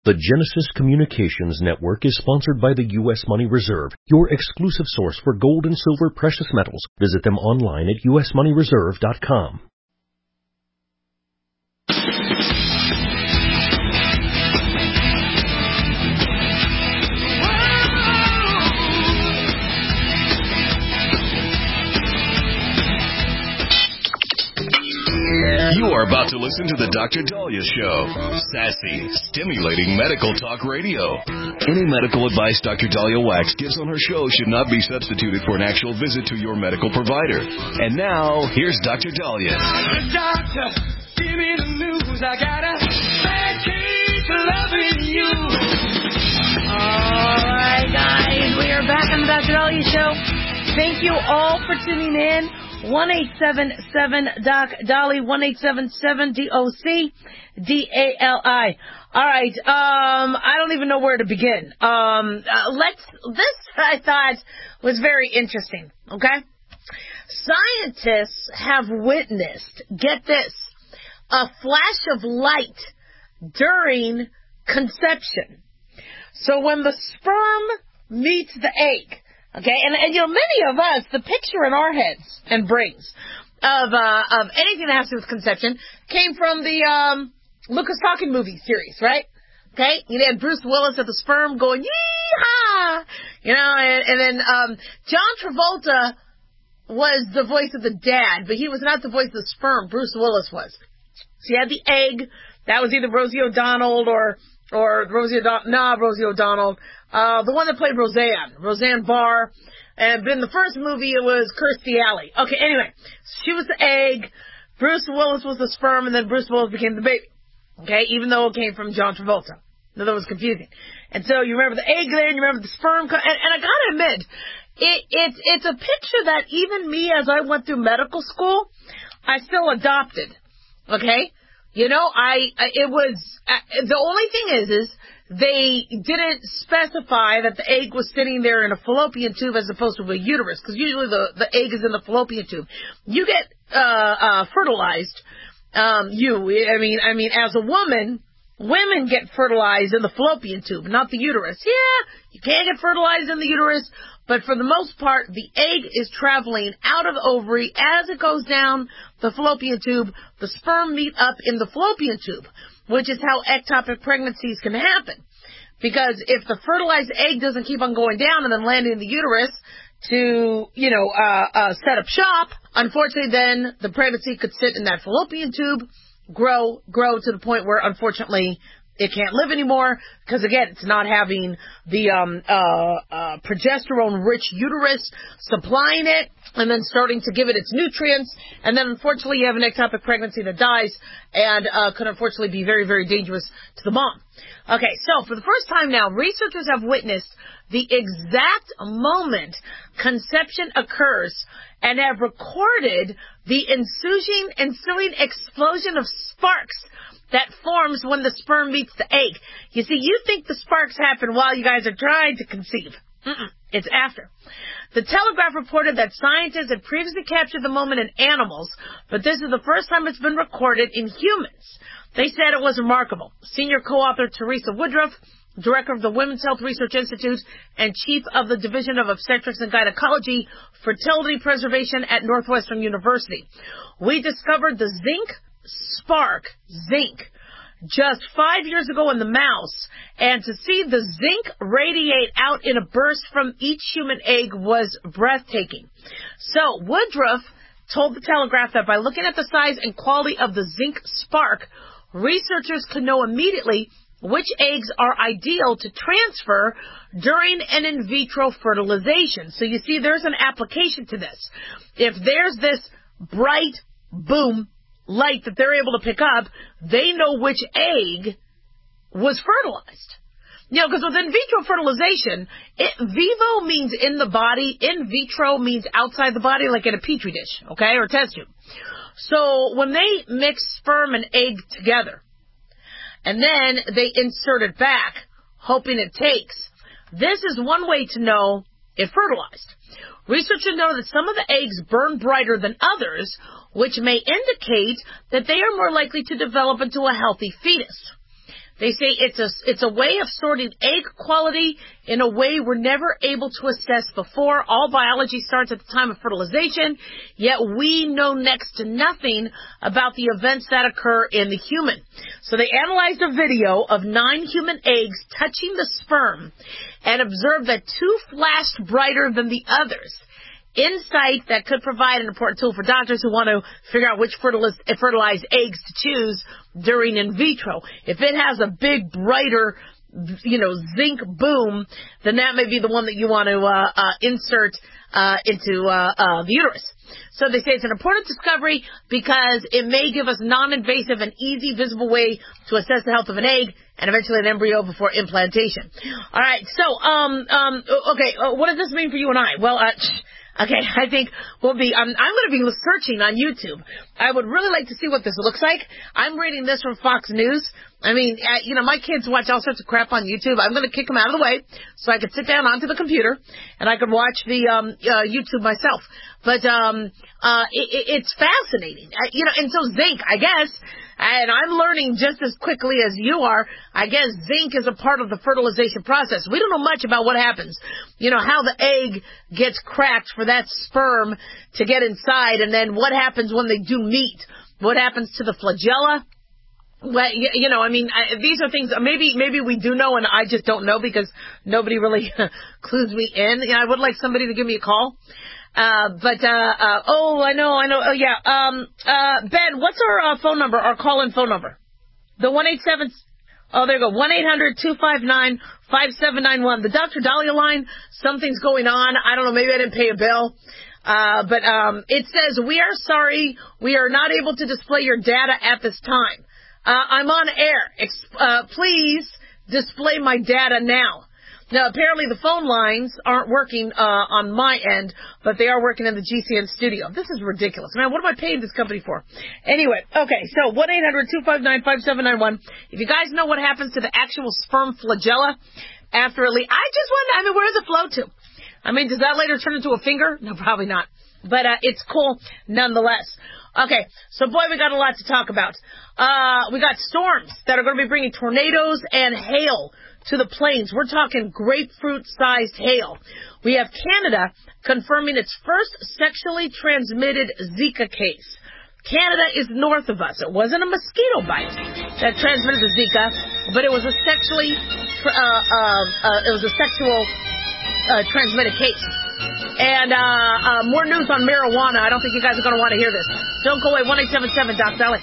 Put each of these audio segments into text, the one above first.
The Genesis Communications Network is sponsored by the U.S. Money Reserve, your exclusive source for gold and silver precious metals. Visit them online at usmoneyreserve.com. You are about to listen to the Dr. Daliah Show. Sassy, stimulating medical talk radio. Any medical advice Dr. Daliah Wax gives on her show should not be substituted for an actual visit to your medical provider. And now, here's Dr. Daliah. Doctor, give me the news. I got a bad case of loving you. All right, guys. We are back on the Dr. Daliah Show. Thank you all for tuning in. 1-877-DOC-DALI, 1-877-DOC-DALI. All right, I don't even know where to begin. This I thought was very interesting, okay? Scientists have witnessed, get this, a flash of light during conception. So when the sperm meets the egg, okay, and you know, many of us, the picture in our heads and brains of anything that has to do with conception came from the Lucas Talking movie series, right? Okay, you had Bruce Willis at the sperm going yee-haw, you know, and then John Travolta was the voice of the dad, but he was not the voice of the sperm. Bruce Willis was. So you had the egg. That was either Rosie O'Donnell or Rosie O'Donnell. The one that played Roseanne Barr. And in the first movie, it was Kirstie Alley. Okay, anyway, she was the egg, Bruce Willis was the sperm, and then Bruce Willis became the baby. Okay, even though it came from John Travolta. No, that was confusing. And so you remember the egg there, and you remember the sperm, and I gotta admit, it's a picture that even me, as I went through medical school, I still adopted. Okay? You know, the only thing is they didn't specify that the egg was sitting there in a fallopian tube as opposed to a uterus, because usually the egg is in the fallopian tube. You get fertilized. I mean, as a woman, women get fertilized in the fallopian tube, not the uterus. Yeah, you can get fertilized in the uterus, but for the most part, the egg is traveling out of the ovary as it goes down the fallopian tube. The sperm meet up in the fallopian tube, which is how ectopic pregnancies can happen. Because if the fertilized egg doesn't keep on going down and then landing in the uterus to, set up shop, unfortunately then the pregnancy could sit in that fallopian tube, grow to the point where unfortunately it can't live anymore, because again, it's not having the progesterone-rich uterus supplying it and then starting to give it its nutrients, and then unfortunately you have an ectopic pregnancy that dies and could unfortunately be very, very dangerous to the mom. Okay, so for the first time now, researchers have witnessed the exact moment conception occurs and have recorded the ensuing explosion of sparks that forms when the sperm meets the egg. You see, you think the sparks happen while you guys are trying to conceive. It's after. The Telegraph reported that scientists had previously captured the moment in animals, but this is the first time it's been recorded in humans. They said it was remarkable. Senior co-author Teresa Woodruff, director of the Women's Health Research Institute and chief of the Division of Obstetrics and Gynecology, Fertility Preservation at Northwestern University. We discovered the zinc just 5 years ago in the mouse, and to see the zinc radiate out in a burst from each human egg was breathtaking. So Woodruff told the Telegraph that by looking at the size and quality of the zinc spark, researchers could know immediately which eggs are ideal to transfer during an in vitro fertilization. So you see, there's an application to this. If there's this bright, boom, light that they're able to pick up, they know which egg was fertilized. You know, because with in vitro fertilization, vivo means in the body, in vitro means outside the body, like in a petri dish, okay, or test tube. So when they mix sperm and egg together, and then they insert it back, hoping it takes, this is one way to know it fertilized. Researchers know that some of the eggs burn brighter than others, which may indicate that they are more likely to develop into a healthy fetus. They say it's a way of sorting egg quality in a way we're never able to assess before. All biology starts at the time of fertilization, yet we know next to nothing about the events that occur in the human. So they analyzed a video of 9 human eggs touching the sperm and observed that 2 flashed brighter than the others. Insight that could provide an important tool for doctors who want to figure out which fertilized eggs to choose during in vitro. If it has a big, brighter, zinc boom, then that may be the one that you want to insert into the uterus. So they say it's an important discovery because it may give us non-invasive and easy, visible way to assess the health of an egg and eventually an embryo before implantation. All right, so okay, what does this mean for you and I? Well, okay, I think I'm going to be searching on YouTube. I would really like to see what this looks like. I'm reading this from Fox News. I mean, my kids watch all sorts of crap on YouTube. I'm going to kick them out of the way so I could sit down onto the computer and I could watch the YouTube myself. But it's fascinating. And so zinc, I guess, and I'm learning just as quickly as you are, I guess zinc is a part of the fertilization process. We don't know much about what happens, how the egg gets cracked for that sperm to get inside, and then what happens when they do meet. What happens to the flagella? Well, these are things, maybe we do know and I just don't know because nobody really clues me in. I would like somebody to give me a call. I know. Oh, yeah. Ben, what's our phone number, our call-in phone number? The 187, there you go, 1-800-259-5791. The Dr. Daliah line, something's going on. I don't know, maybe I didn't pay a bill. But it says, we are sorry, we are not able to display your data at this time. I'm on air. Please display my data now. Now, apparently the phone lines aren't working on my end, but they are working in the GCN studio. This is ridiculous. Man, what am I paying this company for? Anyway, okay, so 1-800-259-5791. If you guys know what happens to the actual sperm flagella after a leak, I just wonder, where does it flow to? Does that later turn into a finger? No, probably not. But it's cool nonetheless. Okay, so boy, we got a lot to talk about. We got storms that are going to be bringing tornadoes and hail to the plains. We're talking grapefruit-sized hail. We have Canada confirming its first sexually transmitted Zika case. Canada is north of us. It wasn't a mosquito bite that transmitted the Zika, but it was a sexual transmitted case. And more news on marijuana. I don't think you guys are going to want to hear this. Don't go away. 1-877 Doc Daliah.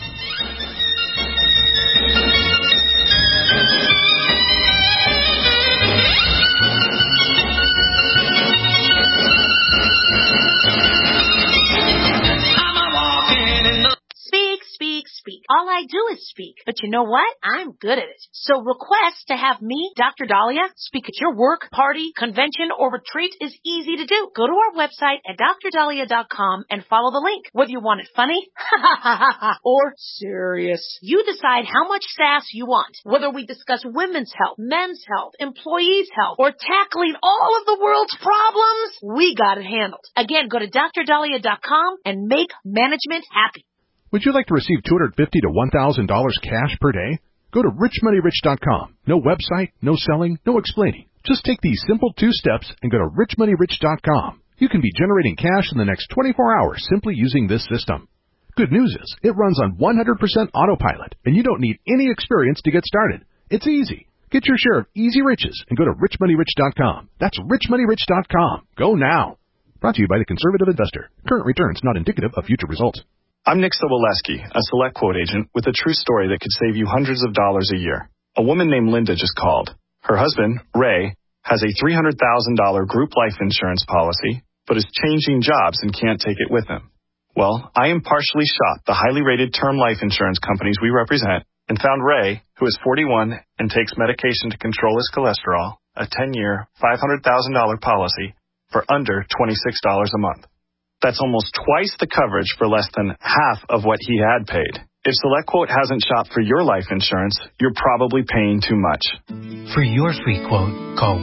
Speak. All I do is speak. But you know what? I'm good at it. So request to have me, Dr. Daliah, speak at your work, party, convention, or retreat is easy to do. Go to our website at drdaliah.com and follow the link. Whether you want it funny or serious, you decide how much sass you want. Whether we discuss women's health, men's health, employees' health, or tackling all of the world's problems, we got it handled. Again, go to drdaliah.com and make management happy. Would you like to receive $250 to $1,000 cash per day? Go to richmoneyrich.com. No website, no selling, no explaining. Just take these simple 2 steps and go to richmoneyrich.com. You can be generating cash in the next 24 hours simply using this system. Good news is, it runs on 100% autopilot, and you don't need any experience to get started. It's easy. Get your share of easy riches and go to richmoneyrich.com. That's richmoneyrich.com. Go now. Brought to you by the Conservative Investor. Current returns not indicative of future results. I'm Nick Soboleski, a Select Quote agent with a true story that could save you hundreds of dollars a year. A woman named Linda just called. Her husband, Ray, has a $300,000 group life insurance policy, but is changing jobs and can't take it with him. Well, I impartially shot the highly rated term life insurance companies we represent and found Ray, who is 41 and takes medication to control his cholesterol, a 10-year, $500,000 policy for under $26 a month. That's almost twice the coverage for less than half of what he had paid. If SelectQuote hasn't shopped for your life insurance, you're probably paying too much. For your free quote, call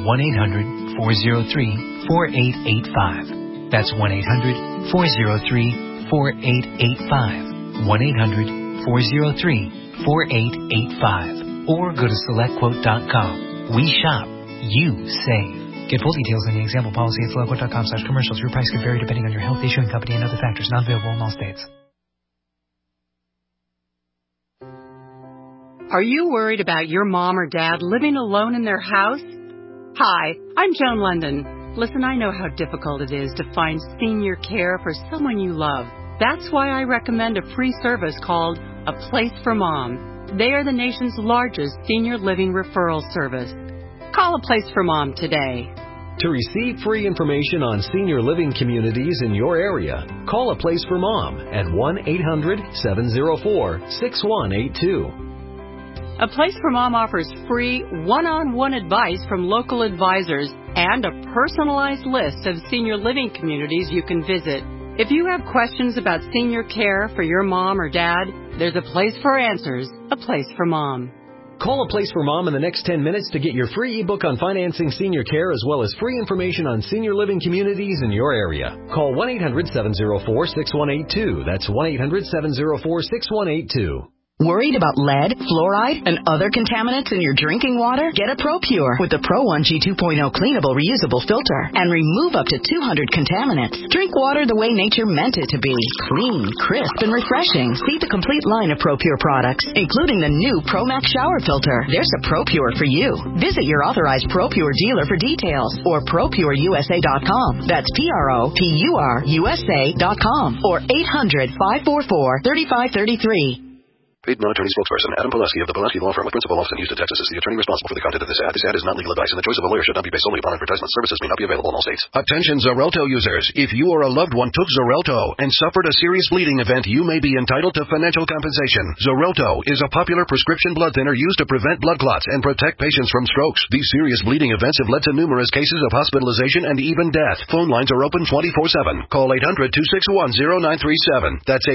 1-800-403-4885. That's 1-800-403-4885. 1-800-403-4885. or go to SelectQuote.com. We shop. You save. Get full details on the example policy at SelectQuote.com/commercials. Your price could vary depending on your health, issuing company, and other factors. Not available in all states. Are you worried about your mom or dad living alone in their house? Hi, I'm Joan London. Listen, I know how difficult it is to find senior care for someone you love. That's why I recommend a free service called A Place for Mom. They are the nation's largest senior living referral service. Call A Place for Mom today. To receive free information on senior living communities in your area, call A Place for Mom at 1-800-704-6182. A Place for Mom offers free one-on-one advice from local advisors and a personalized list of senior living communities you can visit. If you have questions about senior care for your mom or dad, there's a place for answers, A Place for Mom. Call A Place for Mom in the next 10 minutes to get your free ebook on financing senior care as well as free information on senior living communities in your area. Call 1-800-704-6182. That's 1-800-704-6182. Worried about lead, fluoride, and other contaminants in your drinking water? Get a ProPure with the Pro 1G 2.0 cleanable reusable filter and remove up to 200 contaminants. Drink water the way nature meant it to be. Clean, crisp, and refreshing. See the complete line of ProPure products, including the new ProMax shower filter. There's a ProPure for you. Visit your authorized ProPure dealer for details or ProPureUSA.com. That's ProPureUSA.com or 800-544-3533. Paid non-attorney spokesperson Adam Pulaski of the Pulaski Law Firm with principal office in Houston, Texas is the attorney responsible for the content of this ad. This ad is not legal advice, and the choice of a lawyer should not be based solely upon advertisement. Services may not be available in all states. Attention Xarelto users. If you or a loved one took Xarelto and suffered a serious bleeding event, you may be entitled to financial compensation. Xarelto is a popular prescription blood thinner used to prevent blood clots and protect patients from strokes. These serious bleeding events have led to numerous cases of hospitalization and even death. Phone lines are open 24/7. Call 800-261-0937. That's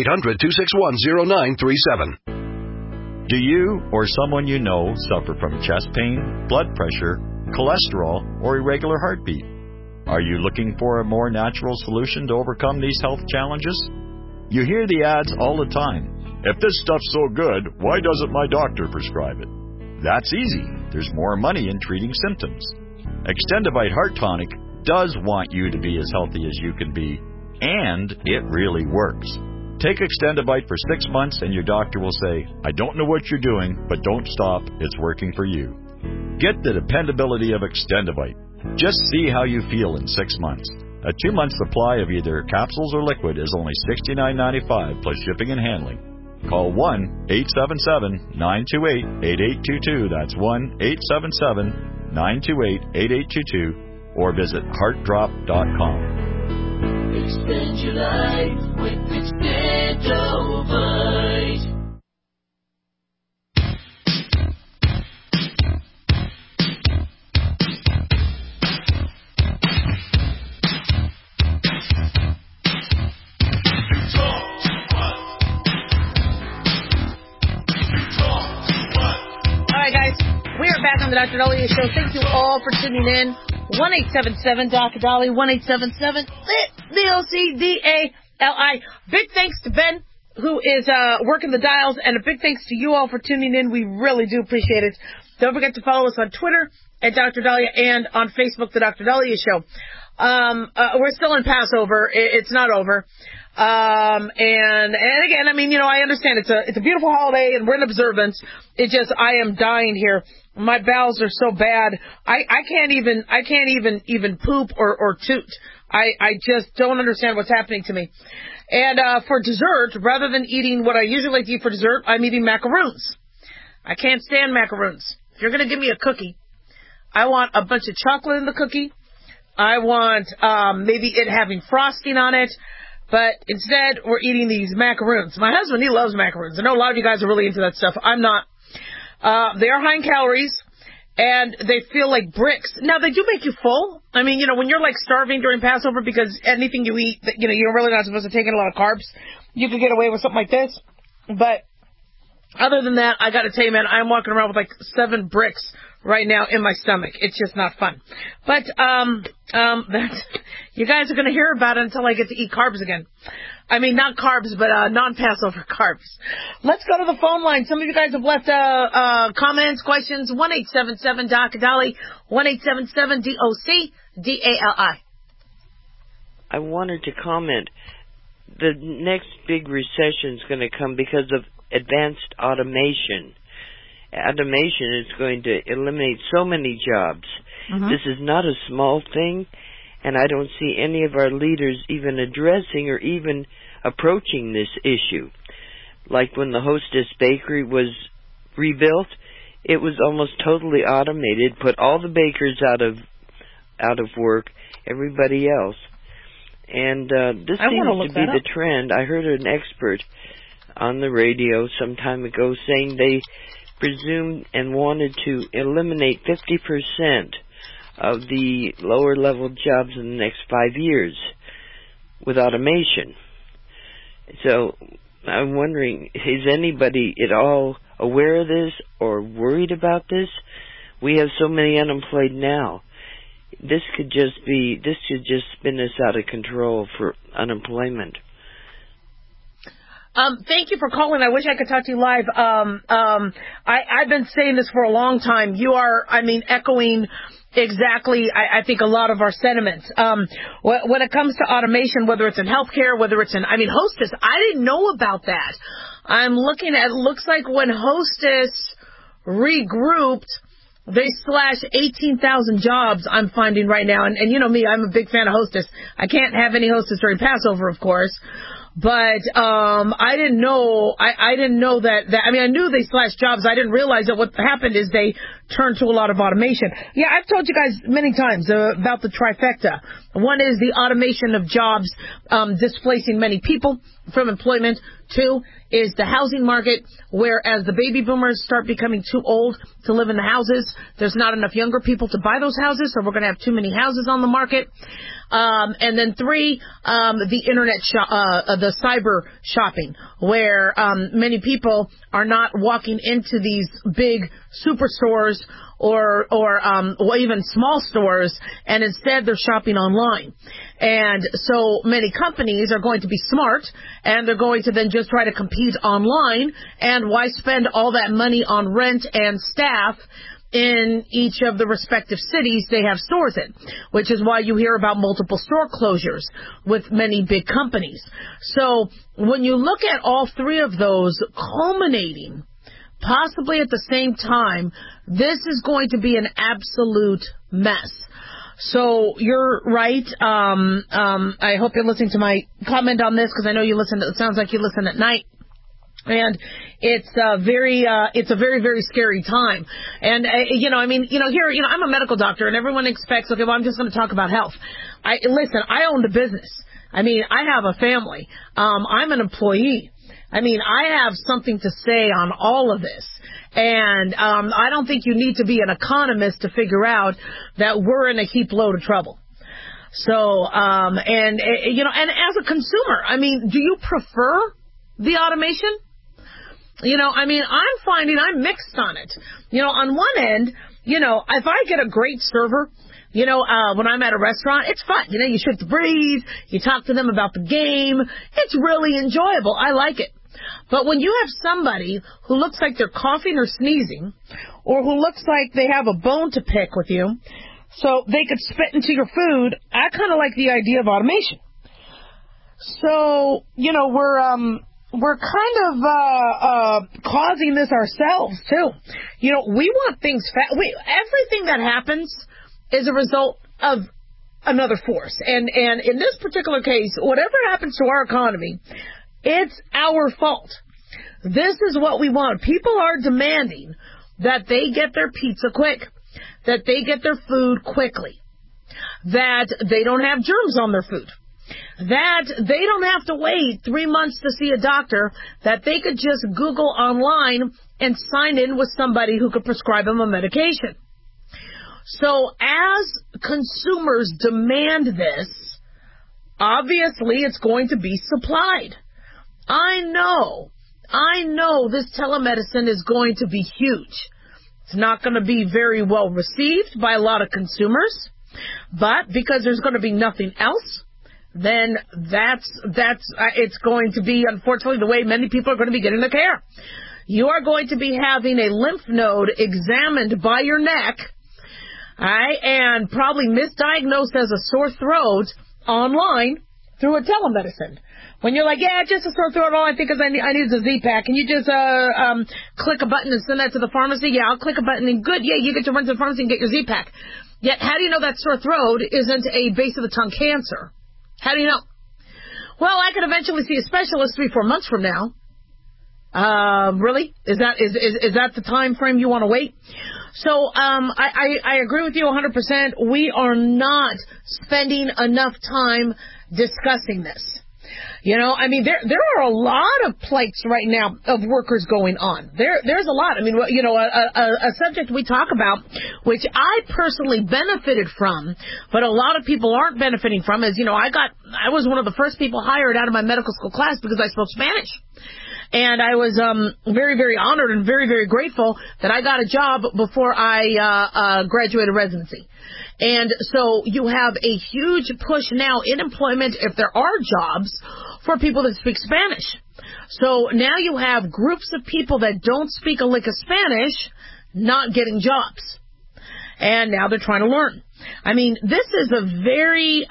800-261-0937. Do you or someone you know suffer from chest pain, blood pressure, cholesterol, or irregular heartbeat? Are you looking for a more natural solution to overcome these health challenges? You hear the ads all the time. If this stuff's so good, why doesn't my doctor prescribe it? That's easy. There's more money in treating symptoms. Extendivite Heart Tonic does want you to be as healthy as you can be, and it really works. Take Extendivite for 6 months and your doctor will say, I don't know what you're doing, but don't stop. It's working for you. Get the dependability of Extendivite. Just see how you feel in 6 months. A 2-month supply of either capsules or liquid is only $69.95 plus shipping and handling. Call 1-877-928-8822. That's 1-877-928-8822 or visit heartdrop.com. Extend your life with Extendivite. All right, guys, we are back on the Dr. Dahlia Show. Thank you all for tuning in. 1-877-Dr. 1-877-DOCDALI. Big thanks to Ben, who is working the dials, and a big thanks to you all for tuning in. We really do appreciate it. Don't forget to follow us on Twitter at Dr. Dahlia and on Facebook, The Dr. Dahlia Show. We're still in Passover. It's not over. And again, I mean, you know, I understand it's a beautiful holiday and we're in observance. It's just, I am dying here. My bowels are so bad. I can't even poop or toot. I just don't understand what's happening to me. And, for dessert, rather than eating what I usually like to eat for dessert, I'm eating macaroons. I can't stand macaroons. If you're going to give me a cookie, I want a bunch of chocolate in the cookie. I want, maybe it having frosting on it. But instead, we're eating these macaroons. My husband, he loves macaroons. I know a lot of you guys are really into that stuff. I'm not. They are high in calories, and they feel like bricks. Now, they do make you full. I mean, you know, when you're, like, starving during Passover because anything you eat, you know, you're really not supposed to take in a lot of carbs, you could get away with something like this. But other than that, I got to tell you, man, I'm walking around with, like, 7 bricks right now in my stomach. It's just not fun. But that's, you guys are going to hear about it until I get to eat carbs again. I mean, not carbs, but non-Passover carbs. Let's go to the phone line. Some of you guys have left comments, questions. 1-877-DOC-DALI, 1-877-DOC-DALI. I wanted to comment. The next big recession is going to come because of advanced automation. Automation is going to eliminate so many jobs. Mm-hmm. This is not a small thing, and I don't see any of our leaders even addressing or even approaching this issue. Like when the Hostess Bakery was rebuilt, it was almost totally automated, put all the bakers out of work, everybody else. And this seems to be the trend. I heard an expert on the radio some time ago saying they presumed and wanted to eliminate 50% of the lower-level jobs in the next 5 years with automation. So I'm wondering, is anybody at all aware of this or worried about this? We have so many unemployed now. This should just spin us out of control for unemployment. Thank you for calling. I wish I could talk to you live. I've been saying this for a long time. You are, echoing exactly, I think, a lot of our sentiments. When it comes to automation, whether it's in healthcare, whether it's in, Hostess, I didn't know about that. I'm looking at, it looks like when Hostess regrouped, they slashed 18,000 jobs, I'm finding right now. And you know me, I'm a big fan of Hostess. I can't have any Hostess during Passover, of course. But I didn't know that I knew they slashed jobs. I didn't realize that what happened is they turned to a lot of automation. Yeah, I've told you guys many times about the trifecta. One is the automation of jobs displacing many people from employment. Two is the housing market, where as the baby boomers start becoming too old to live in the houses, there's not enough younger people to buy those houses, so we're going to have too many houses on the market. And then three, the internet, the cyber shopping, where many people are not walking into these big superstores or even small stores, and instead they're shopping online. And so many companies are going to be smart, and they're going to then just try to compete online. And why spend all that money on rent and staff in each of the respective cities they have stores in, which is why you hear about multiple store closures with many big companies. So when you look at all three of those culminating possibly at the same time, this is going to be an absolute mess. So you're right. I hope you're listening to my comment on this, because I know you listen. It sounds like you listen at night. And it's a very, very scary time. And, here, I'm a medical doctor, and everyone expects, okay, well, I'm just going to talk about health. Listen, I own the business. I have a family. I'm an employee. I have something to say on all of this. And I don't think you need to be an economist to figure out that we're in a heap load of trouble. So, and as a consumer, do you prefer the automation? I'm finding I'm mixed on it. On one end, if I get a great server, when I'm at a restaurant, it's fun. You shoot the breeze, you talk to them about the game. It's really enjoyable. I like it. But when you have somebody who looks like they're coughing or sneezing, or who looks like they have a bone to pick with you, so they could spit into your food, I kind of like the idea of automation. So, we're kind of causing this ourselves too. We want things everything that happens is a result of another force. And in this particular case, whatever happens to our economy, it's our fault. This is what we want. People are demanding that they get their pizza quick, that they get their food quickly, that they don't have germs on their food, that they don't have to wait 3 months to see a doctor, that they could just Google online and sign in with somebody who could prescribe them a medication. So as consumers demand this, obviously it's going to be supplied. I know this telemedicine is going to be huge. It's not going to be very well received by a lot of consumers. But because there's going to be nothing else, then it's going to be, unfortunately, the way many people are going to be getting their care. You are going to be having a lymph node examined by your neck, all right, and probably misdiagnosed as a sore throat online through a telemedicine. When you're like, yeah, just a sore throat, all I think is I need a Z-Pack. Can you just click a button and send that to the pharmacy? Yeah, I'll click a button and good, yeah, you get to run to the pharmacy and get your Z-Pack. Yet, how do you know that sore throat isn't a base of the tongue cancer? How do you know? Well, I could eventually see a specialist 3-4 months from now. Really? Is that the time frame you want to wait? So, I agree with you 100%. We are not spending enough time discussing this. You know, I mean, there are a lot of plights right now of workers going on. There's a lot. I mean, you know, a subject we talk about, which I personally benefited from, but a lot of people aren't benefiting from, is, you know, I was one of the first people hired out of my medical school class because I spoke Spanish. And I was very, very honored and very, very grateful that I got a job before I graduated residency. And so you have a huge push now in employment, if there are jobs, for people that speak Spanish. So now you have groups of people that don't speak a lick of Spanish not getting jobs. And now they're trying to learn. I mean, this is a very,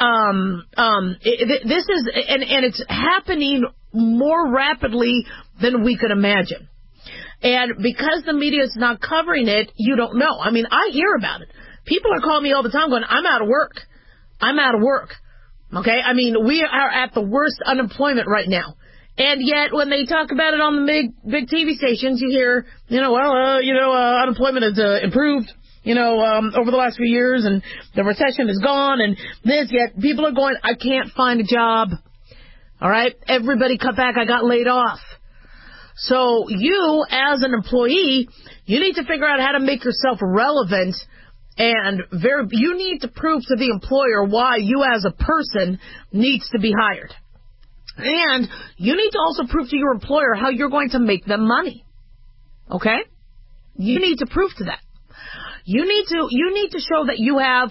this is, and it's happening more rapidly than we could imagine. And because the media is not covering it, you don't know. I mean, I hear about it. People are calling me all the time going, I'm out of work. I'm out of work. Okay? I mean, we are at the worst unemployment right now. And yet, when they talk about it on the big TV stations, you hear, unemployment has improved, over the last few years, and the recession is gone, and this, yet people are going, I can't find a job. All right? Everybody cut back. I got laid off. So you, as an employee, you need to figure out how to make yourself relevant, and you need to prove to the employer why you as a person needs to be hired. And you need to also prove to your employer how you're going to make them money. Okay? You need to prove to that. You need to show that you have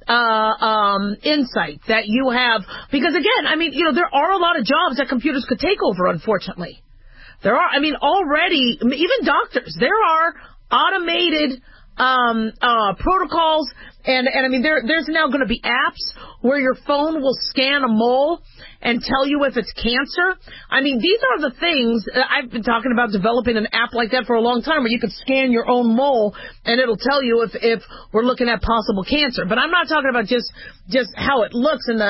insight, that you have, because again, I mean, there are a lot of jobs that computers could take over, unfortunately. There are, I mean, already, even doctors, there are automated protocols, and I mean, there's now going to be apps where your phone will scan a mole and tell you if it's cancer. I mean, these are the things, I've been talking about developing an app like that for a long time, where you could scan your own mole and it'll tell you if we're looking at possible cancer. But I'm not talking about just how it looks and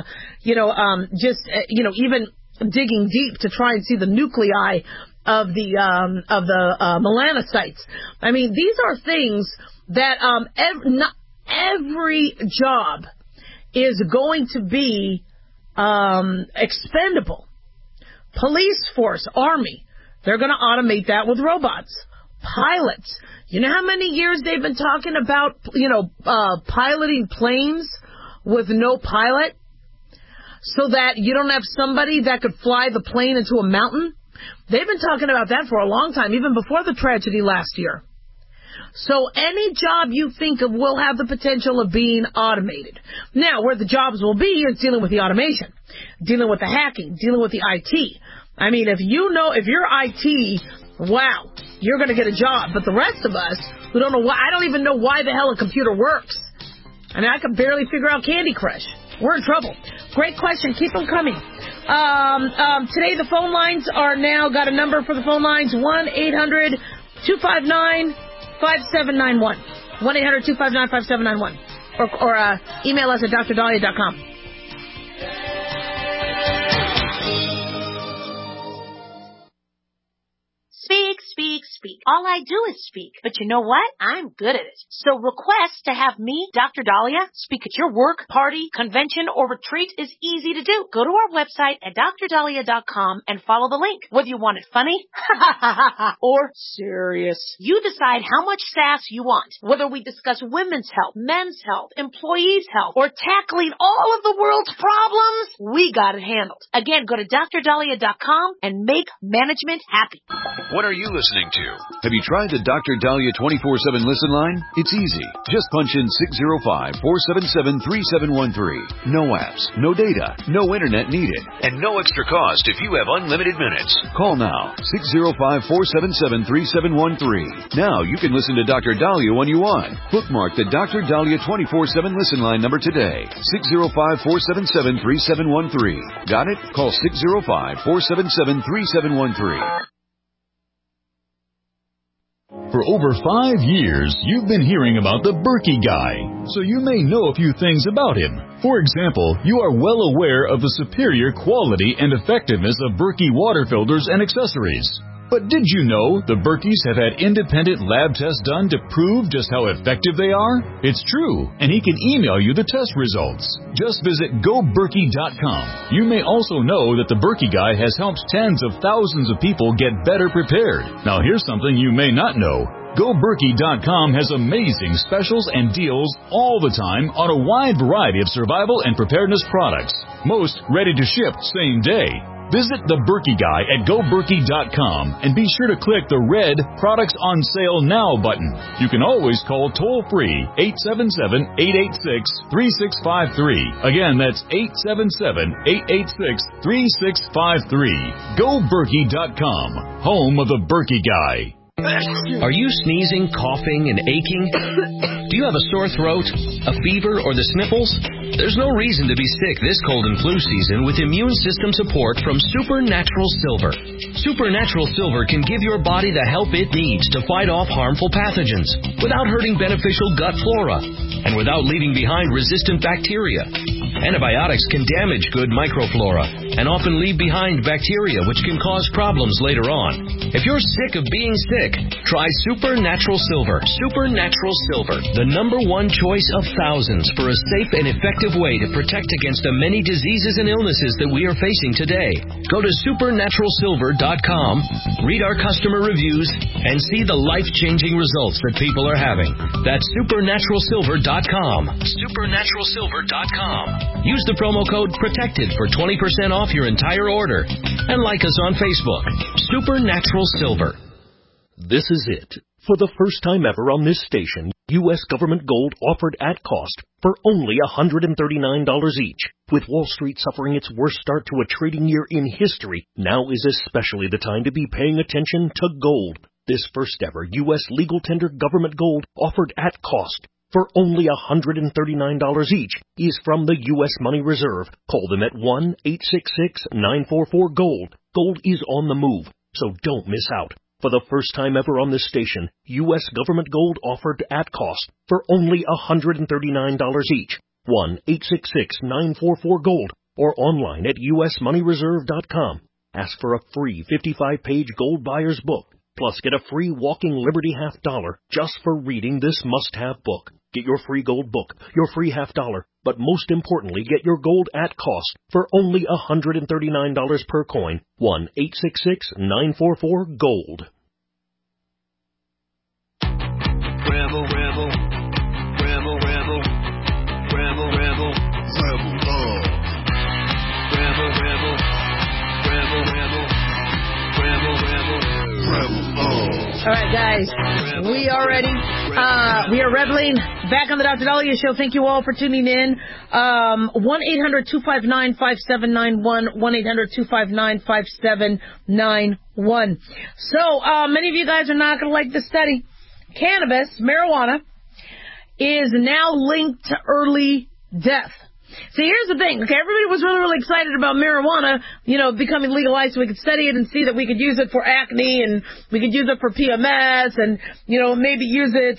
even digging deep to try and see the nuclei of the melanocytes. I mean, these are things that not every job is going to be expendable. Police force, Army, they're going to automate that with robots. Pilots, you know how many years they've been talking about, piloting planes with no pilot, so that you don't have somebody that could fly the plane into a mountain? They've been talking about that for a long time, even before the tragedy last year. So any job you think of will have the potential of being automated. Now, where the jobs will be is dealing with the automation, dealing with the hacking, dealing with the IT. I mean, if you're IT, wow, you're going to get a job. But the rest of us who don't know why, I don't even know why the hell a computer works. I mean, I can barely figure out Candy Crush. We're in trouble. Great question. Keep them coming. Today the phone lines are now got a number for the phone lines, 1-800-259-5791. 1-800-259-5791. Or email us at drdahlia.com. Speak, speak, speak. All I do is speak. But you know what? I'm good at it. So request to have me, Dr. Dahlia, speak at your work, party, convention, or retreat is easy to do. Go to our website at drdahlia.com and follow the link. Whether you want it funny or serious, you decide how much sass you want. Whether we discuss women's health, men's health, employees' health, or tackling all of the world's problems, we got it handled. Again, go to drdahlia.com and make management happy. What are you listening to? Have you tried the Dr. Dahlia 24/7 listen line? It's easy. Just punch in 605-477-3713. No apps, no data, no internet needed, and no extra cost if you have unlimited minutes. Call now, 605-477-3713. Now you can listen to Dr. Dahlia when you want. Bookmark the Dr. Dahlia 24/7 listen line number today, 605-477-3713. Got it? Call 605-477-3713. For over 5 years, you've been hearing about the Berkey Guy, so you may know a few things about him. For example, you are well aware of the superior quality and effectiveness of Berkey water filters and accessories. But did you know the Berkeys have had independent lab tests done to prove just how effective they are? It's true, and he can email you the test results. Just visit GoBerkey.com. You may also know that the Berkey Guy has helped tens of thousands of people get better prepared. Now here's something you may not know. GoBerkey.com has amazing specials and deals all the time on a wide variety of survival and preparedness products. Most ready to ship same day. Visit the Berkey Guy at GoBerkey.com and be sure to click the red Products on Sale Now button. You can always call toll-free 877-886-3653. Again, that's 877-886-3653. GoBerkey.com, home of the Berkey Guy. Are you sneezing, coughing, and aching? Do you have a sore throat, a fever, or the sniffles? There's no reason to be sick this cold and flu season with immune system support from Supernatural Silver. Supernatural Silver can give your body the help it needs to fight off harmful pathogens without hurting beneficial gut flora and without leaving behind resistant bacteria. Antibiotics can damage good microflora and often leave behind bacteria which can cause problems later on. If you're sick of being sick, try Supernatural Silver. Supernatural Silver, the #1 choice of thousands for a safe and effective way to protect against the many diseases and illnesses that we are facing today. Go to supernaturalsilver.com, read our customer reviews, and see the life-changing results that people are having. That's supernaturalsilver.com. Supernaturalsilver.com. Use the promo code PROTECTED for 20% off your entire order. And like us on Facebook. Supernatural Silver. This is it. For the first time ever on this station, U.S. government gold offered at cost for only $139 each. With Wall Street suffering its worst start to a trading year in history, now is especially the time to be paying attention to gold. This first ever U.S. legal tender government gold offered at cost for only $139 each is from the U.S. Money Reserve. Call them at 1-866-944-GOLD. Gold is on the move, so don't miss out. For the first time ever on this station, U.S. government gold offered at cost for only $139 each. 1-866-944-GOLD or online at usmoneyreserve.com. Ask for a free 55-page gold buyer's book. Plus, get a free Walking Liberty $50 just for reading this must-have book. Get your free gold book, your free $50, but most importantly, get your gold at cost for only $139 per coin. 1-866-944-GOLD. Ramble, ramble, ramble, ramble, ramble, ramble, ramble, ramble, ramble, ramble, ramble, ramble, ramble, ramble. All right, guys, we are ready. We are reveling back on the Dr. Dahlia Show. Thank you all for tuning in. 1-800-259-5791, 1-800-259-5791. So, many of you guys are not going to like this study. Cannabis, marijuana, is now linked to early death. See, here's the thing. Okay, everybody was really, really excited about marijuana, becoming legalized so we could study it and see that we could use it for acne and we could use it for PMS and, maybe use it,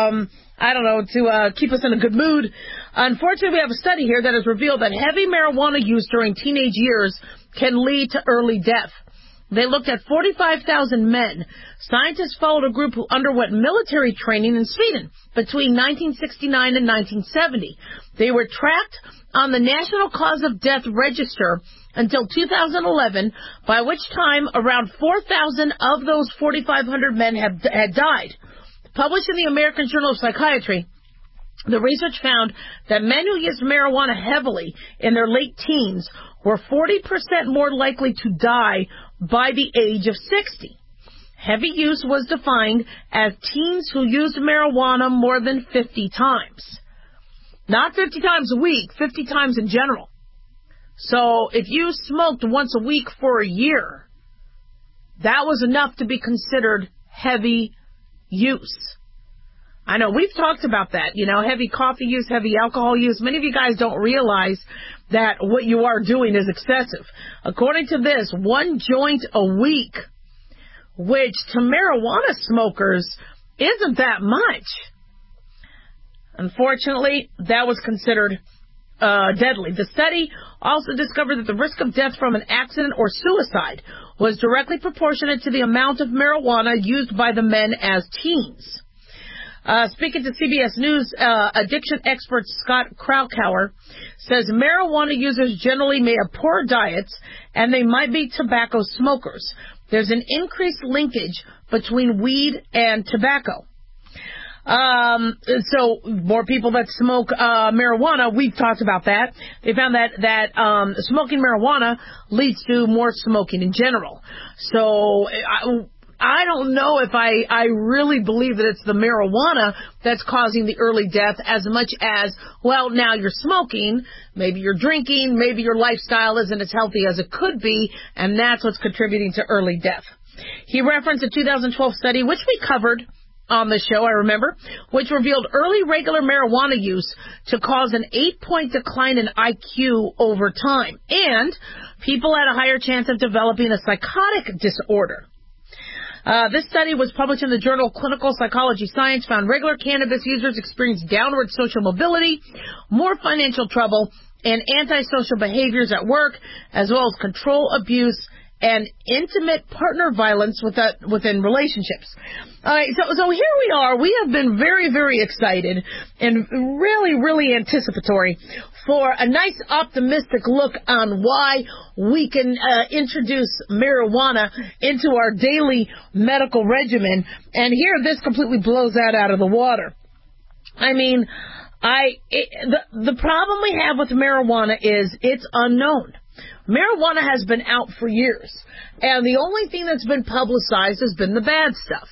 to keep us in a good mood. Unfortunately, we have a study here that has revealed that heavy marijuana use during teenage years can lead to early death. They looked at 45,000 men. Scientists followed a group who underwent military training in Sweden between 1969 and 1970. They were tracked on the National Cause of Death Register until 2011, by which time around 4,000 of those 4,500 men had died. Published in the American Journal of Psychiatry, the research found that men who used marijuana heavily in their late teens were 40% more likely to die by the age of 60. Heavy use was defined as teens who used marijuana more than 50 times. Not 50 times a week, 50 times in general. So if you smoked once a week for a year, that was enough to be considered heavy use. I know we've talked about that, heavy coffee use, heavy alcohol use. Many of you guys don't realize that what you are doing is excessive. According to this, 1 joint a week, which to marijuana smokers isn't that much. Unfortunately, that was considered deadly. The study also discovered that the risk of death from an accident or suicide was directly proportionate to the amount of marijuana used by the men as teens. Speaking to CBS News, addiction expert Scott Krakauer says marijuana users generally may have poor diets and they might be tobacco smokers. There's an increased linkage between weed and tobacco. So more people that smoke marijuana, we've talked about that. They found that smoking marijuana leads to more smoking in general. So I don't know if I really believe that it's the marijuana that's causing the early death as much as, well, now you're smoking, maybe you're drinking, maybe your lifestyle isn't as healthy as it could be, and that's what's contributing to early death. He referenced a 2012 study, which we covered on the show, I remember, which revealed early regular marijuana use to cause an 8-point decline in IQ over time, and people had a higher chance of developing a psychotic disorder. This study was published in the journal Clinical Psychology Science, found regular cannabis users experienced downward social mobility, more financial trouble, and antisocial behaviors at work, as well as control abuse and intimate partner violence within relationships. All right, so here we are. We have been very, very excited and really, really anticipatory for a nice optimistic look on why we can introduce marijuana into our daily medical regimen. And here, this completely blows that out of the water. I mean, the problem we have with marijuana is it's unknown. Marijuana has been out for years, and the only thing that's been publicized has been the bad stuff.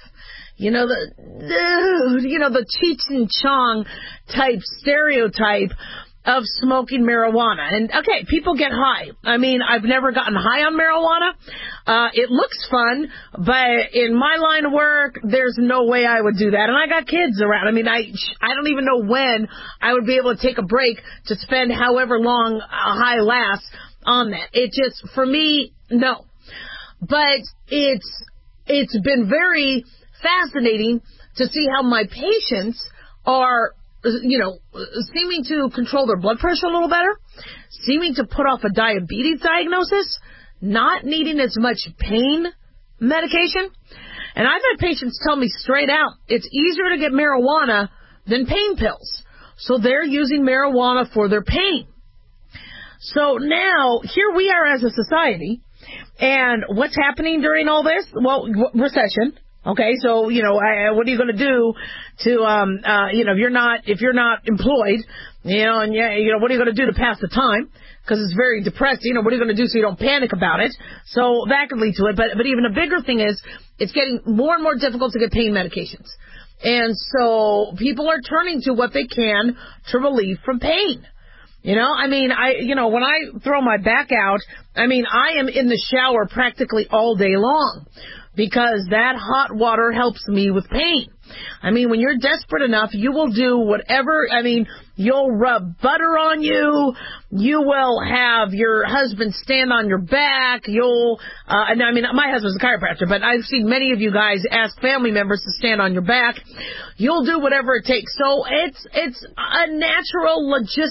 The Cheech and Chong type stereotype of smoking marijuana. And, okay, people get high. I mean, I've never gotten high on marijuana. It looks fun, but in my line of work, there's no way I would do that. And I got kids around. I mean, I don't even know when I would be able to take a break to spend however long a high lasts on that. It just, for me, no. But it's been very fascinating to see how my patients are, seeming to control their blood pressure a little better, seeming to put off a diabetes diagnosis, not needing as much pain medication. And I've had patients tell me straight out, it's easier to get marijuana than pain pills. So they're using marijuana for their pain. So now, here we are as a society, and what's happening during all this? Well, recession. Okay, so, what are you going to do to, if you're not employed, what are you going to do to pass the time? Because it's very depressing. What are you going to do so you don't panic about it? So that could lead to it. But even a bigger thing is, it's getting more and more difficult to get pain medications. And so people are turning to what they can to relieve from pain. When I throw my back out, I am in the shower practically all day long because that hot water helps me with pain. When you're desperate enough, you will do whatever. You'll rub butter on you. You will have your husband stand on your back. My husband's a chiropractor, but I've seen many of you guys ask family members to stand on your back. You'll do whatever it takes. So it's a natural,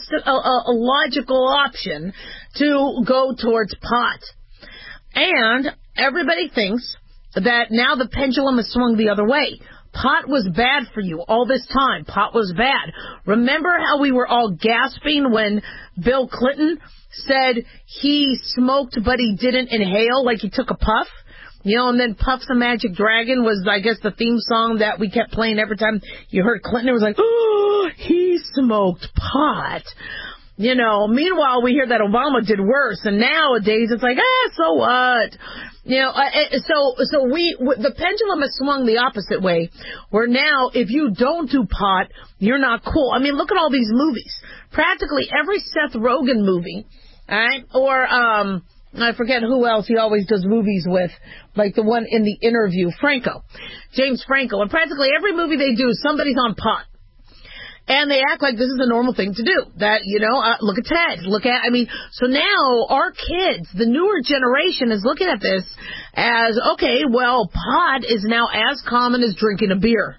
logical option to go towards pot. And everybody thinks that now the pendulum has swung the other way. Pot was bad for you all this time. Pot was bad. Remember how we were all gasping when Bill Clinton said he smoked but he didn't inhale, like he took a puff? And then Puff's the Magic Dragon was, I guess, the theme song that we kept playing every time you heard Clinton. It was like, oh, he smoked pot. Meanwhile, we hear that Obama did worse, and nowadays it's like, so what? The pendulum has swung the opposite way, where now if you don't do pot, you're not cool. I mean, look at all these movies. Practically every Seth Rogen movie, right? Or I forget who else he always does movies with, like the one in The Interview, James Franco. And practically every movie they do, somebody's on pot. And they act like this is a normal thing to do. That, look at Ted. So now our kids, the newer generation, is looking at this as, okay, well, pot is now as common as drinking a beer.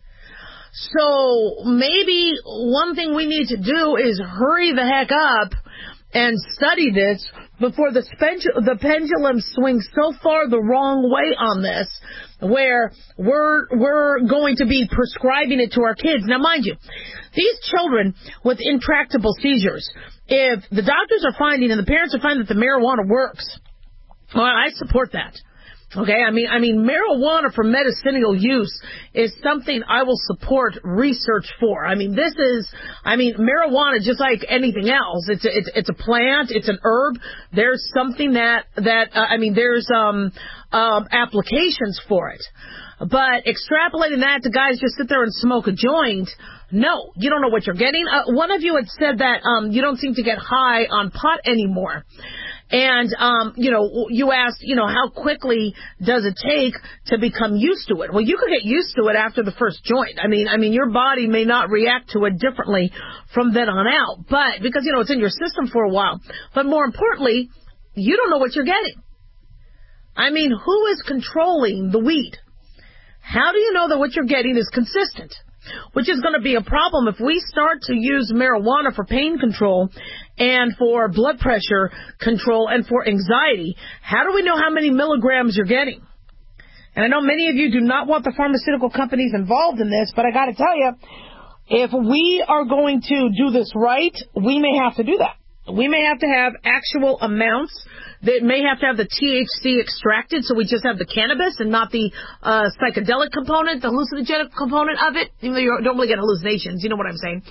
So maybe one thing we need to do is hurry the heck up and study this before the pendulum swings so far the wrong way on this, where we're going to be prescribing it to our kids. Now, mind you, these children with intractable seizures, if the doctors are finding and the parents are finding that the marijuana works, well, I support that. Okay, I mean, marijuana for medicinal use is something I will support research for. Marijuana, just like anything else, it's a plant, it's an herb. There's something there's applications for it. But extrapolating that to guys just sit there and smoke a joint, no, you don't know what you're getting. One of you had said that you don't seem to get high on pot anymore. And, you asked, how quickly does it take to become used to it? Well, you could get used to it after the first joint. I mean, your body may not react to it differently from then on out, but because, it's in your system for a while. But more importantly, you don't know what you're getting. Who is controlling the weed? How do you know that what you're getting is consistent? Which is going to be a problem if we start to use marijuana for pain control and for blood pressure control and for anxiety. How do we know how many milligrams you're getting? And I know many of you do not want the pharmaceutical companies involved in this, but I got to tell you, if we are going to do this right, we may have to do that. We may have to have actual amounts that may have to have the THC extracted, so we just have the cannabis and not the psychedelic component, the hallucinogenic component of it. You don't really get hallucinations, you know what I'm saying.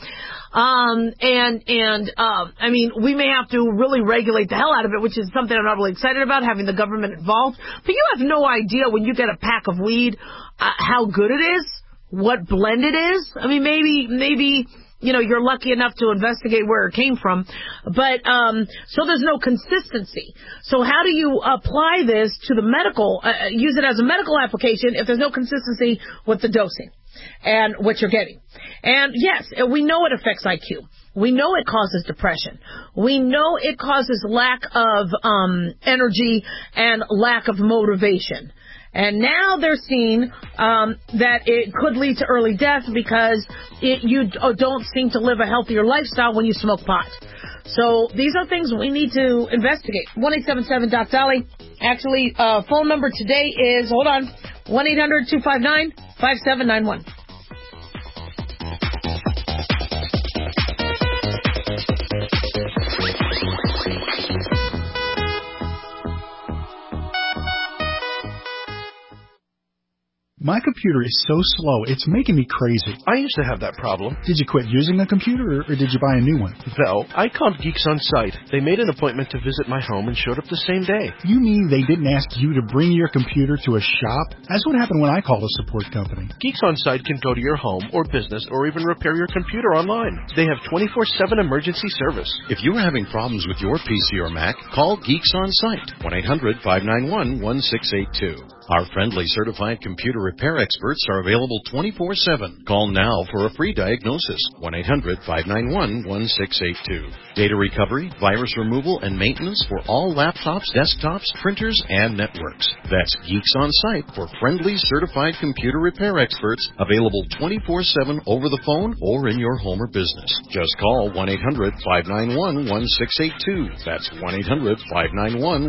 We may have to really regulate the hell out of it, which is something I'm not really excited about, having the government involved. But you have no idea when you get a pack of weed how good it is, what blend it is. Maybe you're lucky enough to investigate where it came from. But, so there's no consistency. So how do you apply this to the medical, use it as a medical application if there's no consistency with the dosing and what you're getting? And yes, we know it affects IQ. We know it causes depression. We know it causes lack of, energy and lack of motivation. And now they're seeing that it could lead to early death because you don't seem to live a healthier lifestyle when you smoke pot. So these are things we need to investigate. 1-877-DOC-DOLLY. Actually, phone number today is, 1-800-259-5791. My computer is so slow, it's making me crazy. I used to have that problem. Did you quit using a computer, or did you buy a new one? Well, I called Geeks On Site. They made an appointment to visit my home and showed up the same day. You mean they didn't ask you to bring your computer to a shop? That's what happened when I called a support company. Geeks On Site can go to your home or business or even repair your computer online. They have 24/7 emergency service. If you are having problems with your PC or Mac, call Geeks On Site. 1-800-591-1682. Our friendly certified computer repair experts are available 24/7. Call now for a free diagnosis. 1-800-591-1682. Data recovery, virus removal, and maintenance for all laptops, desktops, printers, and networks. That's Geeks On Site for friendly certified computer repair experts, available 24/7 over the phone or in your home or business. Just call 1-800-591-1682. That's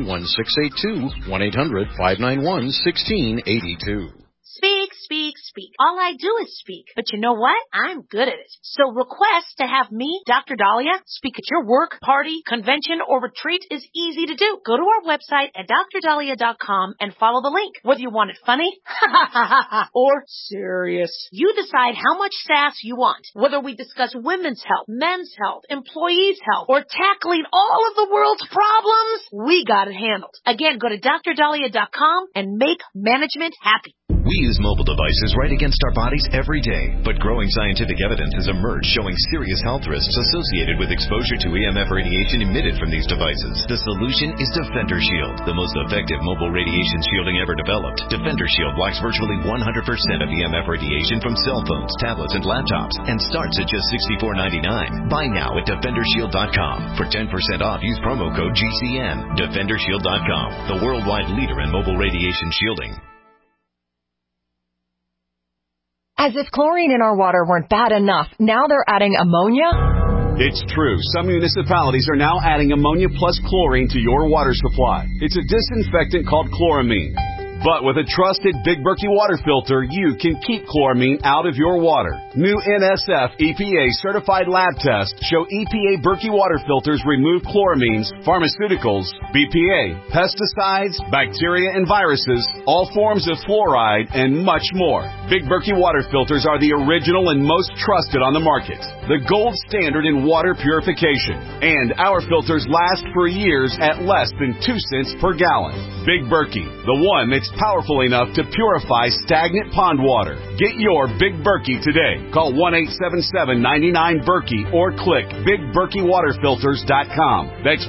1-800-591-1682. 1-800-591-1682. Speak, speak, speak. All I do is speak. But you know what? I'm good at it. So request to have me, Dr. Dahlia, speak at your work, party, convention, or retreat is easy to do. Go to our website at drdahlia.com and follow the link. Whether you want it funny or serious, you decide how much sass you want. Whether we discuss women's health, men's health, employees' health, or tackling all of the world's problems, we got it handled. Again, go to drdahlia.com and make management happy. We use mobile devices right against our bodies every day, but growing scientific evidence has emerged showing serious health risks associated with exposure to EMF radiation emitted from these devices. The solution is Defender Shield, the most effective mobile radiation shielding ever developed. Defender Shield blocks virtually 100% of EMF radiation from cell phones, tablets, and laptops, and starts at just $64.99. Buy now at DefenderShield.com. For 10% off, use promo code GCN. DefenderShield.com, the worldwide leader in mobile radiation shielding. As if chlorine in our water weren't bad enough, now they're adding ammonia? It's true. Some municipalities are now adding ammonia plus chlorine to your water supply. It's a disinfectant called chloramine. But with a trusted Big Berkey water filter, you can keep chloramine out of your water. New NSF EPA certified lab tests show EPA Berkey water filters remove chloramines, pharmaceuticals, BPA, pesticides, bacteria and viruses, all forms of fluoride, and much more. Big Berkey water filters are the original and most trusted on the market. The gold standard in water purification. And our filters last for years at less than 2 cents per gallon. Big Berkey, the one that's powerful enough to purify stagnant pond water. Get your Big Berkey today. Call 1-877-99-BERKEY or click BigBerkeyWaterFilters.com. That's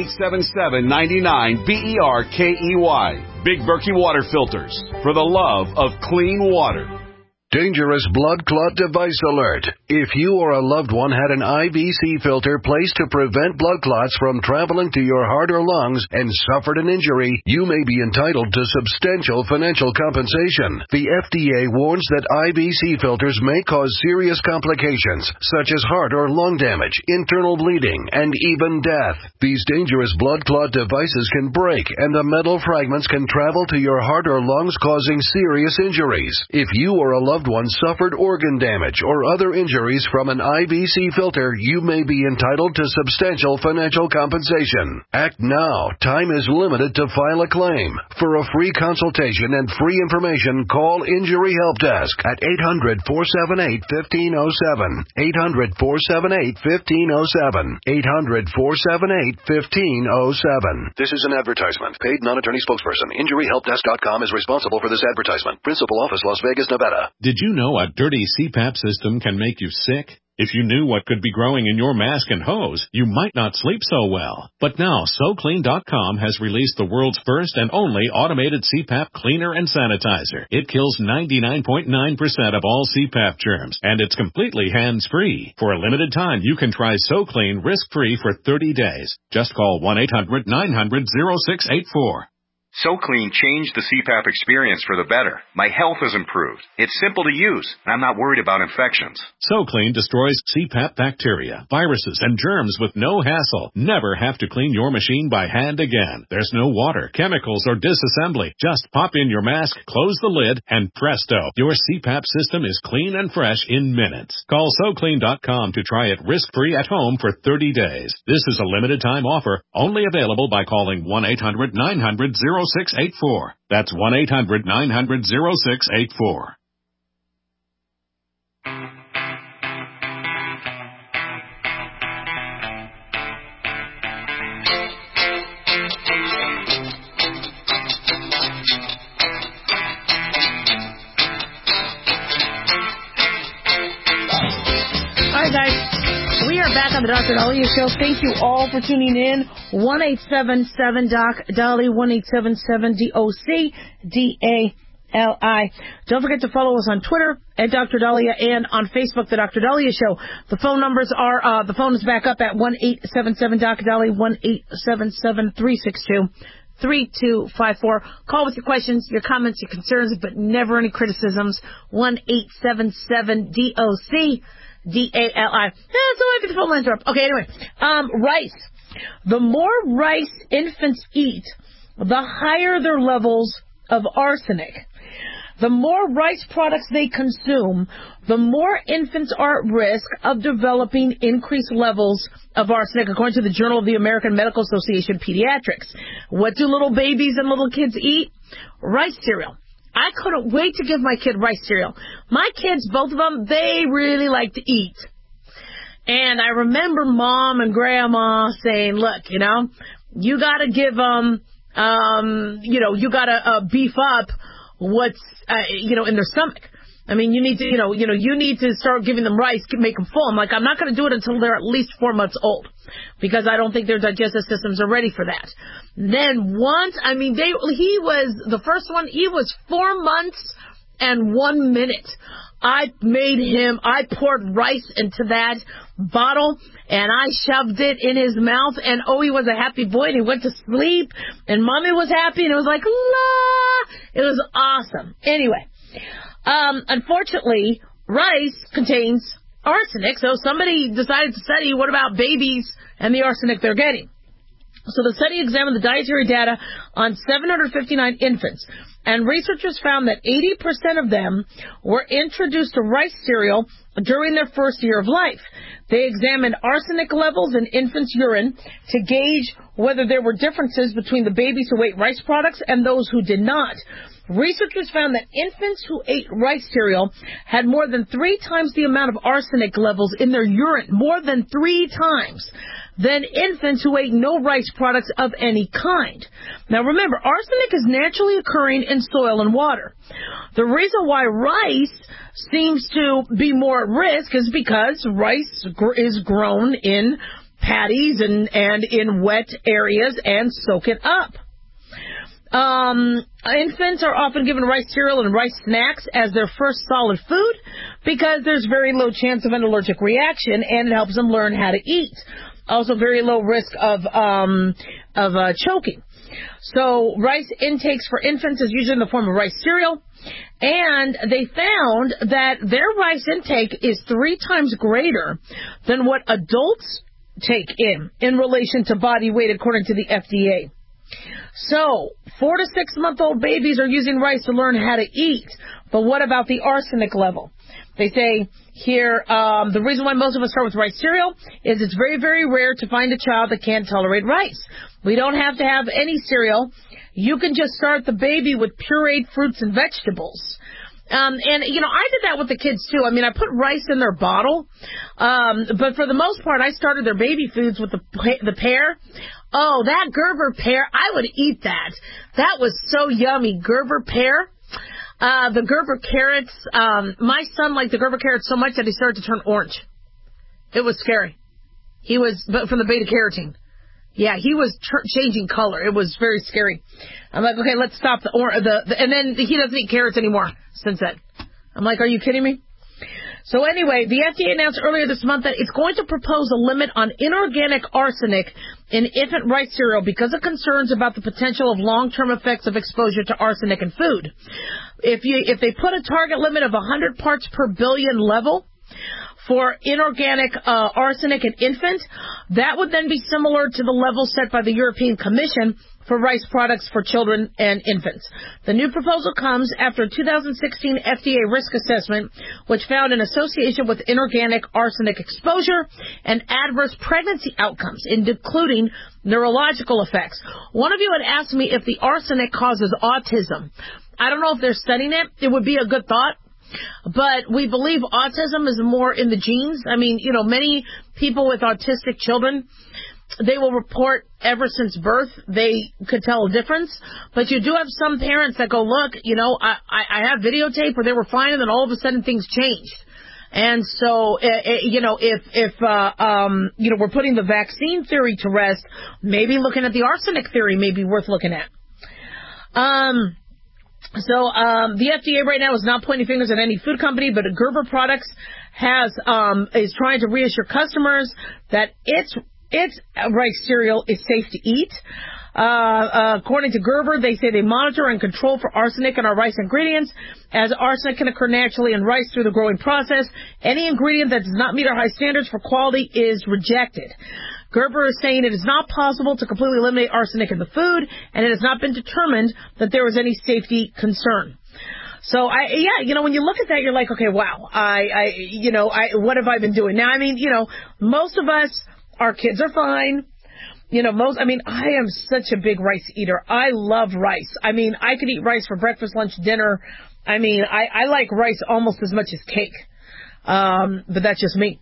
1-877-99-BERKEY. Big Berkey Water Filters, for the love of clean water. Dangerous blood clot device alert. If you or a loved one had an IVC filter placed to prevent blood clots from traveling to your heart or lungs and suffered an injury, you may be entitled to substantial financial compensation. The FDA warns that IVC filters may cause serious complications, such as heart or lung damage, internal bleeding, and even death. These dangerous blood clot devices can break, and the metal fragments can travel to your heart or lungs, causing serious injuries. If you or a loved one suffered organ damage or other injuries from an IVC filter, you may be entitled to substantial financial compensation. Act now. Time is limited to file a claim. For a free consultation and free information, call Injury Help Desk at 800-478-1507. 800-478-1507. 800-478-1507. This is an advertisement. Paid non-attorney spokesperson. InjuryHelpDesk.com is responsible for this advertisement. Principal office, Las Vegas, Nevada. Did you know a dirty CPAP system can make you sick? If you knew what could be growing in your mask and hose, you might not sleep so well. But now, SoClean.com has released the world's first and only automated CPAP cleaner and sanitizer. It kills 99.9% of all CPAP germs, and it's completely hands-free. For a limited time, you can try SoClean risk-free for 30 days. Just call 1-800-900-0684. SoClean changed the CPAP experience for the better. My health has improved. It's simple to use, and I'm not worried about infections. SoClean destroys CPAP bacteria, viruses, and germs with no hassle. Never have to clean your machine by hand again. There's no water, chemicals, or disassembly. Just pop in your mask, close the lid, and presto, your CPAP system is clean and fresh in minutes. Call SoClean.com to try it risk-free at home for 30 days. This is a limited-time offer, only available by calling 1-800-900-0684. That's 1-800-900-0684. All right, guys. We are back on the Dr. Dahlia Show. Thank you all for tuning in. 1-877-DOC-DALI, 1-877-DOC-DALI. Don't forget to follow us on Twitter at Dr. Dahlia and on Facebook, The Dr. Dahlia Show. The phone numbers are, the phone is back up at 1-877-DOC-DALI, 1-877-362-3254. Call with your questions, your comments, your concerns, but never any criticisms. 1-877-DOC-DALI. Yeah, so I get the phone lines up. Okay, anyway. Rice. The more rice infants eat, the higher their levels of arsenic. The more rice products they consume, the more infants are at risk of developing increased levels of arsenic, according to the Journal of the American Medical Association Pediatrics. What do little babies and little kids eat? Rice cereal. I couldn't wait to give my kid rice cereal. My kids, both of them, they really like to eat. And I remember Mom and Grandma saying, look, you got to give them, you got to beef up what's, in their stomach. I mean, you need to, you need to start giving them rice, make them full. I'm like, I'm not going to do it until they're at least 4 months old, because I don't think their digestive systems are ready for that. Then he was, the first one, he was 4 months and 1 minute. I poured rice into that bottle, and I shoved it in his mouth, and he was a happy boy, and he went to sleep, and Mommy was happy, and it was like, la! It was awesome. Anyway, unfortunately, rice contains arsenic, so somebody decided to study what about babies and the arsenic they're getting. So the study examined the dietary data on 759 infants, and researchers found that 80% of them were introduced to rice cereal during their first year of life. They examined arsenic levels in infants' urine to gauge whether there were differences between the babies who ate rice products and those who did not. Researchers found that infants who ate rice cereal had more than 3 times the amount of arsenic levels in their urine, more than 3 times, than infants who ate no rice products of any kind. Now remember, arsenic is naturally occurring in soil and water. The reason why rice seems to be more at risk is because rice is grown in paddies and in wet areas and soak it up. Infants are often given rice cereal and rice snacks as their first solid food because there's very low chance of an allergic reaction, and it helps them learn how to eat. Also, very low risk of choking. So, rice intakes for infants is usually in the form of rice cereal, and they found that their rice intake is 3 times greater than what adults take in relation to body weight, according to the FDA. So, 4 to 6 month old babies are using rice to learn how to eat. But what about the arsenic level? They say here, the reason why most of us start with rice cereal is it's very, very rare to find a child that can't tolerate rice. We don't have to have any cereal. You can just start the baby with pureed fruits and vegetables. And I did that with the kids too. I mean, I put rice in their bottle. But for the most part, I started their baby foods with the pear. Oh, that Gerber pear, I would eat that. That was so yummy. Gerber pear. The Gerber carrots, my son liked the Gerber carrots so much that he started to turn orange. It was scary. But from the beta carotene. Yeah, he was changing color. It was very scary. I'm like, okay, let's stop and then he doesn't eat carrots anymore since then. I'm like, are you kidding me? So anyway, the FDA announced earlier this month that it's going to propose a limit on inorganic arsenic in infant rice cereal because of concerns about the potential of long-term effects of exposure to arsenic in food. If they put a target limit of 100 parts per billion level for inorganic arsenic in infant, that would then be similar to the level set by the European Commission for rice products for children and infants. The new proposal comes after a 2016 FDA risk assessment, which found an association with inorganic arsenic exposure and adverse pregnancy outcomes, including neurological effects. One of you had asked me if the arsenic causes autism. I don't know if they're studying it. It would be a good thought. But we believe autism is more in the genes. I mean, many people with autistic children, they will report ever since birth they could tell a difference. But you do have some parents that go, look, I have videotape where they were fine and then all of a sudden things changed. And so, if we're putting the vaccine theory to rest, maybe looking at the arsenic theory may be worth looking at. So the FDA right now is not pointing fingers at any food company, but Gerber Products is trying to reassure customers that its rice cereal is safe to eat. According to Gerber, they say they monitor and control for arsenic in our rice ingredients, as arsenic can occur naturally in rice through the growing process. Any ingredient that does not meet our high standards for quality is rejected. Gerber is saying it is not possible to completely eliminate arsenic in the food, and it has not been determined that there was any safety concern. So when you look at that, you're like, okay, wow, what have I been doing? Now, I mean, most of us, our kids are fine. I am such a big rice eater. I love rice. I mean, I could eat rice for breakfast, lunch, dinner. I mean, I like rice almost as much as cake. But that's just me.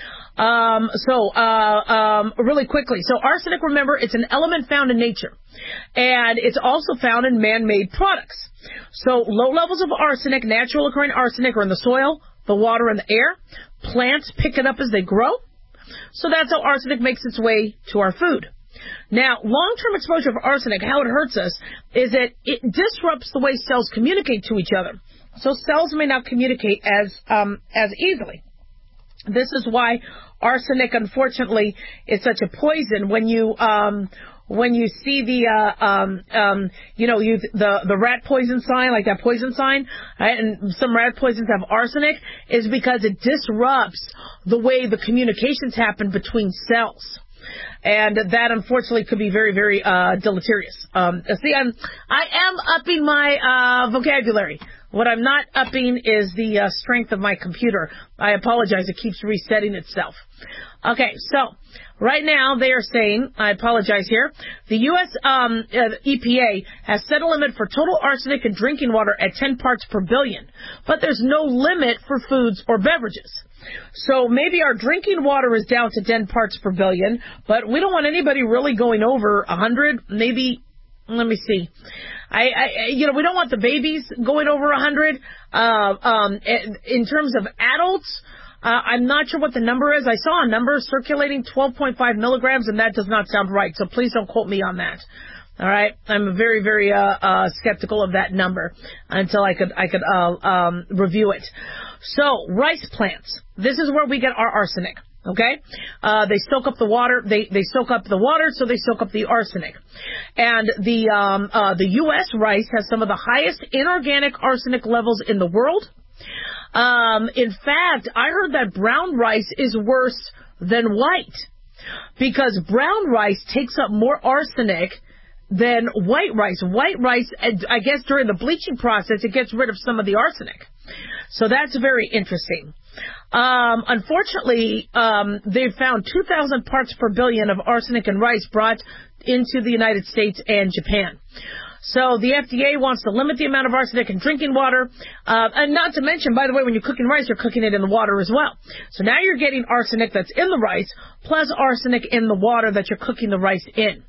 Really quickly. So arsenic, remember, it's an element found in nature. And it's also found in man-made products. So low levels of arsenic, natural occurring arsenic, are in the soil, the water, and the air. Plants pick it up as they grow. So that's how arsenic makes its way to our food. Now, long-term exposure of arsenic, how it hurts us, is that it disrupts the way cells communicate to each other. So cells may not communicate as easily. This is why arsenic, unfortunately, is such a poison. When you see the rat poison sign, like that poison sign, right, and some rat poisons have arsenic, is because it disrupts the way the communications happen between cells. And that, unfortunately, could be very, very deleterious. I am upping my vocabulary. What I'm not upping is the strength of my computer. I apologize. It keeps resetting itself. Okay, so right now they are saying, I apologize here, the U.S. EPA has set a limit for total arsenic in drinking water at 10 parts per billion, but there's no limit for foods or beverages. So maybe our drinking water is down to 10 parts per billion, but we don't want anybody really going over 100, maybe. Let me see. We don't want the babies going over 100. In terms of adults, I'm not sure what the number is. I saw a number circulating, 12.5 milligrams, and that does not sound right. So please don't quote me on that. All right. I'm very, very skeptical of that number until I could review it. So rice plants. This is where we get our arsenic. Okay? They soak up the water. They soak up the water, so they soak up the arsenic. And the U.S. rice has some of the highest inorganic arsenic levels in the world. In fact, I heard that brown rice is worse than white because brown rice takes up more arsenic than white rice. White rice, I guess during the bleaching process, it gets rid of some of the arsenic. So that's very interesting. Unfortunately, they've found 2,000 parts per billion of arsenic in rice brought into the United States and Japan. So the FDA wants to limit the amount of arsenic in drinking water. And not to mention, by the way, when you're cooking rice, you're cooking it in the water as well. So now you're getting arsenic that's in the rice plus arsenic in the water that you're cooking the rice in.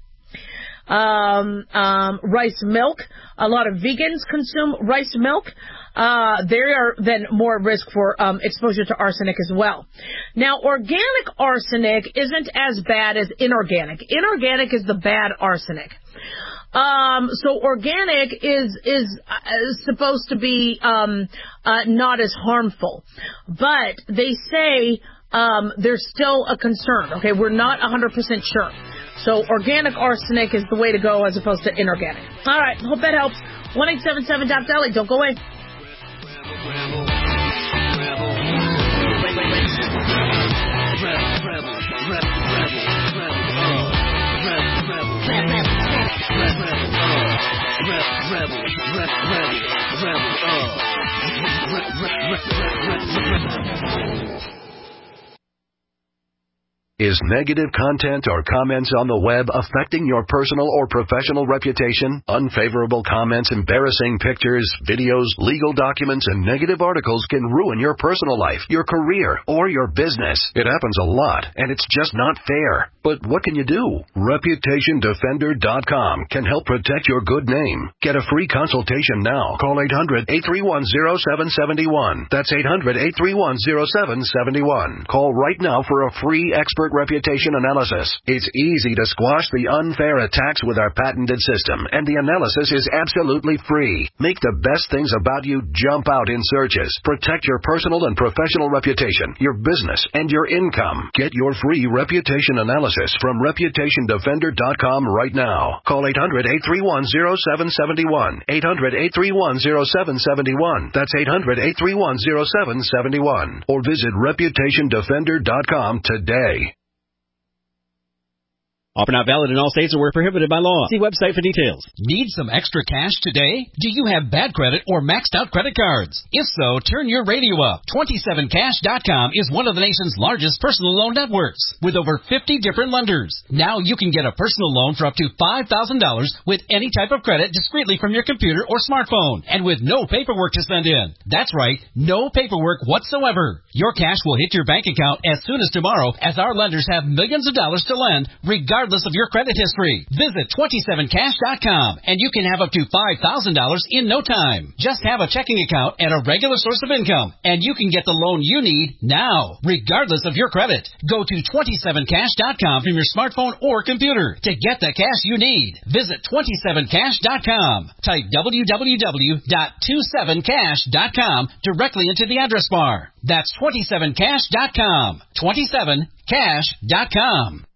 Rice milk. A lot of vegans consume rice milk. They are then more at risk for exposure to arsenic as well. Now, organic arsenic isn't as bad as inorganic. Inorganic is the bad arsenic. So organic is supposed to be not as harmful, but they say there's still a concern. Okay, we're not 100% sure. So organic arsenic is the way to go as opposed to inorganic. All right, hope that helps. 1-877-DOC-DALY. Don't go away. Is negative content or comments on the web affecting your personal or professional reputation? Unfavorable comments, embarrassing pictures, videos, legal documents, and negative articles can ruin your personal life, your career, or your business. It happens a lot, and it's just not fair. But what can you do? ReputationDefender.com can help protect your good name. Get a free consultation now. Call 800-831-0771. That's 800-831-0771. Call right now for a free expert reputation analysis. It's easy to squash the unfair attacks with our patented system, and the analysis is absolutely free. Make the best things about you jump out in searches. Protect your personal and professional reputation, your business, and your income. Get your free reputation analysis from ReputationDefender.com right now. Call 800-831-0771. 800-831-0771. That's 800-831-0771. Or visit ReputationDefender.com today. Offer not valid in all states or where prohibited by law. See website for details. Need some extra cash today? Do you have bad credit or maxed out credit cards? If so, turn your radio up. 27cash.com is one of the nation's largest personal loan networks with over 50 different lenders. Now you can get a personal loan for up to $5,000 with any type of credit discreetly from your computer or smartphone and with no paperwork to send in. That's right, no paperwork whatsoever. Your cash will hit your bank account as soon as tomorrow, as our lenders have millions of dollars to lend regardless of your credit history. Visit 27cash.com and you can have up to $5,000 in no time. Just have a checking account and a regular source of income and you can get the loan you need now, regardless of your credit. Go to 27cash.com from your smartphone or computer to get the cash you need. Visit 27cash.com. Type www.27cash.com directly into the address bar. That's 27cash.com. 27cash.com.